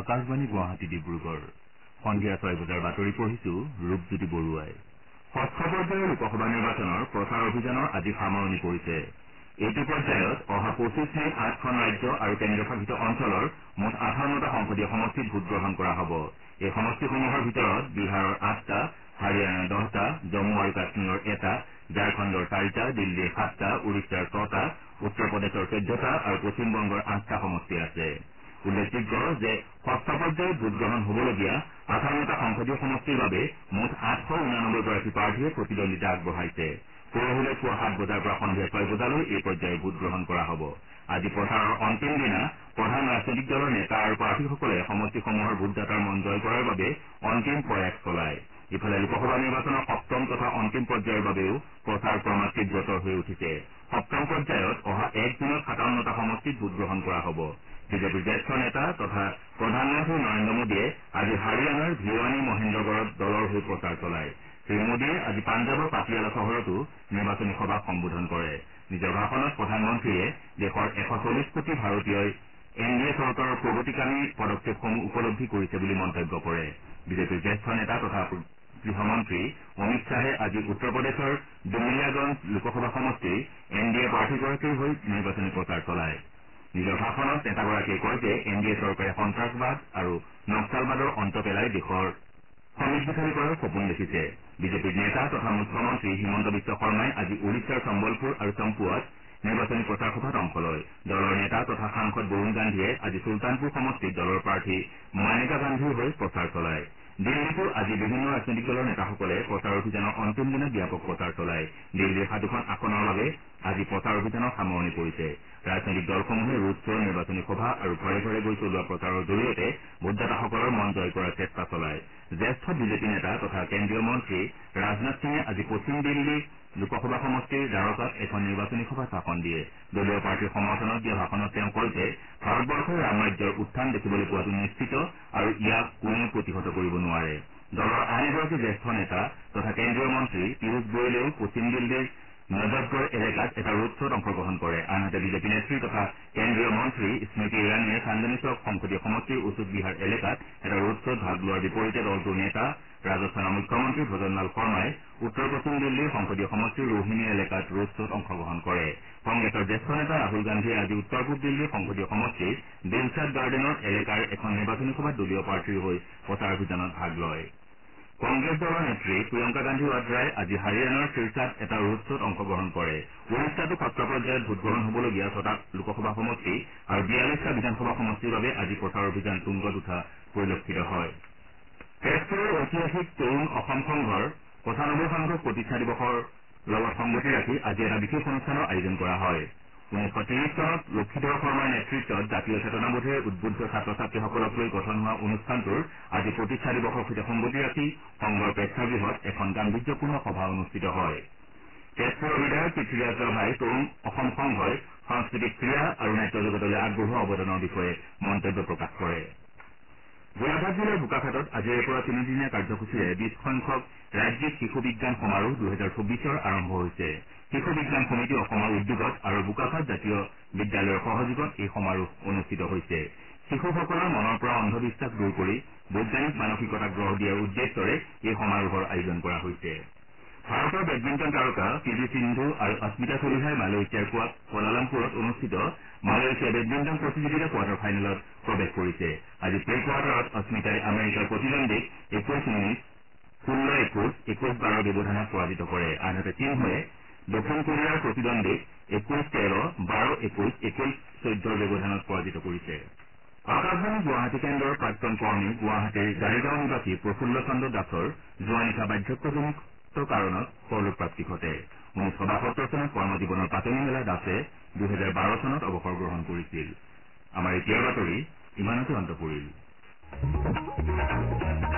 আকাশবাণী গুৱাহাটী ডিব্ৰুগড় সন্ধিয়া 6 বজাৰ বাতৰি পঢ়িছো ৰূপজ্যোতি বৰুৱাই। ষষ্ঠ পৰ্যায়ৰ লোকসভা নিৰ্বাচনৰ প্ৰচাৰ অভিযানৰ আজি সামৰণি পৰিছে। এইটো পৰ্যায়ত অহা 25 মেত 8খন ৰাজ্য আৰু কেন্দ্ৰীয়শাসিত অঞ্চলৰ মুঠ 58টা সংসদীয় সমষ্টিত ভোটগ্ৰহণ কৰা হ'ব। এই সমষ্টিসমূহৰ ভিতৰত বিহাৰৰ 8টা, হাৰিয়ানাৰ 10টা, জম্মু আৰু কাশ্মীৰৰ 1টা, ঝাৰখণ্ডৰ 4টা, দিল্লীৰ 7টা, উৰিষ্যাৰ 6টা, উত্তৰ প্ৰদেশৰ 14টা আৰু পশ্চিমবংগৰ 8টা সমষ্টি আছে। উল্লেখযোগ্য যে ষষ্ঠ পৰ্যায়ত ভোটগ্ৰহণ হ'বলগীয়া 58টা সংসদীয় সমষ্টিৰ বাবে মুঠ 889গৰাকী প্ৰাৰ্থীয়ে প্ৰতিদ্বন্দ্বিতা আগবঢ়াইছে। পৰহিলৈ পুৱা 7 বজাৰ পৰা সন্ধিয়া 6 বজালৈ এই পৰ্যায়ৰ ভোটগ্ৰহণ কৰা হ'ব। আজি প্ৰচাৰৰ অন্তিম দিনা প্ৰধান ৰাজনৈতিক দলৰ নেতা আৰু প্ৰাৰ্থীসকলে সমষ্টিসমূহৰ ভোটদাতাৰ মন জয় কৰাৰ বাবে অন্তিম প্ৰয়াস চলায়। ইফালে লোকসভা নিৰ্বাচনৰ সপ্তম তথা অন্তিম পৰ্যায়ৰ বাবেও প্ৰচাৰ ক্ৰমাৎ তীব্ৰতৰ হৈ উঠিছে। সপ্তম পৰ্যায়ত অহা এক দিনত 57টা সমষ্টিত ভোটগ্ৰহণ কৰা হ'ব। বিজেপিৰ জ্যেষ্ঠ নেতা তথা প্ৰধানমন্ত্ৰী নৰেন্দ্ৰ মোদীয়ে আজি হাৰিয়ানাৰ ভিৱানী মহেন্দ্ৰগড়ত দলৰ হৈ প্ৰচাৰ চলায়। শ্ৰীমোদীয়ে আজি পাঞ্জাৱৰ পাটিয়ালা চহৰতো নিৰ্বাচনী সভাক সম্বোধন কৰে। নিজৰ ভাষণত প্ৰধানমন্ত্ৰীয়ে দেশৰ 140 কোটি ভাৰতীয়ই এনডিএ চৰকাৰৰ প্ৰগতিকামী পদক্ষেপসমূহ উপলব্ধি কৰিছে বুলি মন্তব্য কৰে। বিজেপিৰ জ্যেষ্ঠ নেতা তথা গৃহমন্ত্ৰী অমিত শ্বাহে আজি উত্তৰ প্ৰদেশৰ ডুমৰিয়াগঞ্জ লোকসভা সমষ্টিৰ এনডিএ প্ৰাৰ্থীগৰাকীৰ হৈ নিৰ্বাচনী প্ৰচাৰ চলায়। নিজৰ ভাষণত নেতাগৰাকীয়ে কয় যে এনডিএ চৰকাৰে সন্ত্ৰাসবাদ আৰু নক্সালবাদৰ অন্ত পেলাই দেশৰ সমৃদ্ধিশালী কৰাৰ সপোন দেখিছে। বিজেপিৰ নেতা তথা মুখ্যমন্ত্ৰী হিমন্ত বিশ্ব শৰ্মাই আজি ওড়িশাৰ চম্বলপুৰ আৰু চম্পুৱাত নিৰ্বাচনী প্ৰচাৰ সভাত অংশ লয়। দলৰ নেতা তথা সাংসদ বৰুণ গান্ধীয়ে আজি চুলতানপুৰ সমষ্টিত দলৰ প্ৰাৰ্থী মানেকা গান্ধীৰ হৈ প্ৰচাৰ চলায়। দিল্লীতো আজি বিভিন্ন ৰাজনৈতিক দলৰ নেতাসকলে প্ৰচাৰ অভিযানৰ অন্তিম দিনা ব্যাপক প্ৰচাৰ চলায়। দিল্লীৰ 7খন আসনৰ বাবে আজি প্ৰচাৰ অভিযানৰ সামৰণি পৰিছে। ৰাজনৈতিক দলসমূহে ৰোড শ্ব', নিৰ্বাচনী সভা আৰু ঘৰে ঘৰে গৈ চলোৱা প্ৰচাৰৰ জৰিয়তে ভোটদাতাসকলৰ মন জয় কৰাৰ চেষ্টা চলায়। জ্যেষ্ঠ বিজেপি নেতা তথা কেন্দ্ৰীয় মন্ত্ৰী ৰাজনাথ সিঙে আজি পশ্চিম দিল্লী লোকসভা সমষ্টিৰ দ্বাৰকাত এখন নিৰ্বাচনী সভাত ভাষণ দিয়ে। দলীয় প্ৰাৰ্থীৰ সমৰ্থনত দিয়া ভাষণত তেওঁ কয় যে ভাৰতবৰ্ষই ৰাম ৰাজ্যৰ উত্থান দেখিবলৈ পোৱাটো নিশ্চিত আৰু ইয়াক কোনেও প্ৰতিহত কৰিব নোৱাৰে। দলৰ আন এগৰাকী জ্যেষ্ঠ নেতা তথা কেন্দ্ৰীয় মন্ত্ৰী পীয়ুষ গোৱেলেও পশ্চিম দিল্লীৰ নজফগড় এলেকাত এটা ৰোড শ্ব'ত অংশগ্ৰহণ কৰে। আনহাতে বিজেপি নেত্ৰী তথা কেন্দ্ৰীয় মন্ত্ৰী স্মৃতি ইৰাণীয়ে চান্দনী চৌক সংসদীয় সমষ্টিৰ উচুক বিহাৰ এলেকাত এটা ৰোড শ্ব'ত ভাগ লোৱাৰ বিপৰীতে দলটোৰ নেতা ৰাজস্থানৰ মুখ্যমন্ত্ৰী ভজনলাল শৰ্মাই উত্তৰ পশ্চিম দিল্লীৰ সংসদীয় সমষ্টিৰ ৰোহিণী এলেকাত ৰোড শ্ব'ত অংশগ্ৰহণ কৰে। কংগ্ৰেছৰ জ্যেষ্ঠ নেতা ৰাহুল গান্ধীয়ে আজি উত্তৰ পূব দিল্লীৰ সংসদীয় সমষ্টিৰ দিলছাদ গাৰ্ডেনৰ এলেকাৰ এখন নিৰ্বাচনী সভাত দলীয় প্ৰাৰ্থীৰ হৈ প্ৰচাৰ অভিযানত ভাগ লয়। কংগ্ৰেছ দলৰ নেত্ৰী প্ৰিয়ংকা গান্ধী ৱাদ্ৰাই আজি হাৰিয়ানাৰ শিৰসাত এটা ৰোড শ্ব'ত অংশগ্ৰহণ কৰে। উৰিষ্যাতো ষষ্ঠ পৰ্যায়ত ভোটগ্ৰহণ হ'বলগীয়া 6টা লোকসভা সমষ্টি আৰু 42টা বিধানসভা সমষ্টিৰ বাবে আজি প্ৰচাৰ অভিযান তুংগত উঠা পৰিলক্ষিত হয়। তেজপুৰৰ ঐতিহাসিক তৰুণ অসম সংঘৰ 95 সংখ্যক প্ৰতিষ্ঠা দিৱসৰ লগত সংগতি ৰাখি আজি এটা বিশেষ অনুষ্ঠানৰ আয়োজন কৰা হয়। 1930 চনত লক্ষীধৰ শৰ্মাৰ নেতৃত্বত জাতীয় চেতনাবোধেৰে উদ্বুদ্ধ ছাত্ৰ ছাত্ৰীসকলক লৈ গঠন হোৱা অনুষ্ঠানটোৰ আজি প্ৰতিষ্ঠা দিৱসৰ সৈতে সংগতি ৰাখি সংঘৰ প্ৰেক্ষাগৃহত এখন গাম্ভীৰ্যপূৰ্ণ সভা অনুষ্ঠিত হয়। তেজপুৰৰ বিধায়ক পৃথ্বীৰাজ ৰাভাই তৰুণ অসম সংঘই সাংস্কৃতিক ক্ৰীড়া আৰু নাট্য জগতলৈ আগবঢ়োৱা অৱদানৰ বিষয়ে মন্তব্য প্ৰকাশ কৰে। গোলাঘাট জিলাৰ বোকাখাতত আজিৰে পৰা 3দিনীয়া কাৰ্যসূচীৰে 20 সংখ্যক ৰাজ্যিক শিশু বিজ্ঞান সমাৰোহ 2024 আৰম্ভ হৈছে। শিশু বিজ্ঞান সমিতি অসমৰ উদ্যোগত আৰু বোকাখাত জাতীয় বিদ্যালয়ৰ সহযোগত এই সমাৰোহ অনুষ্ঠিত হৈছে। শিশুসকলৰ মনৰ পৰা অন্ধবিশ্বাস দূৰ কৰি বৈজ্ঞানিক মানসিকতাক গঢ় দিয়াৰ উদ্দেশ্যৰে এই সমাৰোহৰ আয়োজন কৰা হৈছে। ভাৰতৰ বেডমিণ্টন তাৰকা পি.ভি. সিন্ধু আৰু অস্মিতা চলিহাই মালয়েছিয়াৰ কুৱালালামপুৰত অনুষ্ঠিত মালয়েছিয়া বেডমিণ্টন প্ৰতিযোগিতাৰ কোৱাৰ্টাৰ ফাইনেলত প্ৰৱেশ কৰিছে। আজি প্ৰি কোৱাৰ্টাৰত অস্মিতাই আমেৰিকাৰ প্ৰতিদ্বন্দ্বীক 21 মিনিট 16-21, 21-12 ব্যৱধানত পৰাজিত কৰে। আনহাতে সিন্ধুৱে দক্ষিণ কোৰিয়াৰ প্ৰতিদ্বন্দ্বীক 21-13, 12-21, 21-14 ব্যৱধানত পৰাজিত কৰিছে। আকাশবাণী গুৱাহাটী কেন্দ্ৰৰ প্ৰাক্তন কৰ্মী গুৱাহাটীৰ জাৰিগাঁও নিবাসী প্ৰফুল্ল চন্দ্ৰ দাসৰ যোৱা নিশা বাৰ্ধক্যজনিত কাৰণত পৰলোকপ্ৰাপ্তি ঘটে। 1972 চনত কৰ্মজীৱনৰ পাতনি মেলা দাসে 2012 চনত অৱসৰ গ্ৰহণ কৰিছিল। আমাৰ এতিয়াৰ বাতৰি ইমানতে অন্ত পৰিল।